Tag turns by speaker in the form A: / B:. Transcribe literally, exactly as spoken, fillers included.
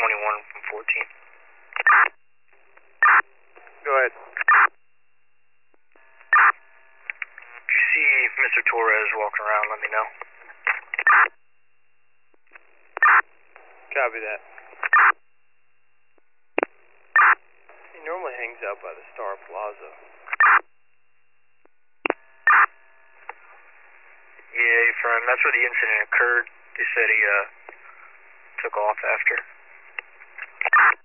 A: twenty-one from fourteen.
B: Go ahead.
A: If you see Mister Torres walking around, let me know.
B: Copy that. He normally hangs out by the Star Plaza.
A: Yeah, friend, that's where the incident occurred. They said he uh took off after.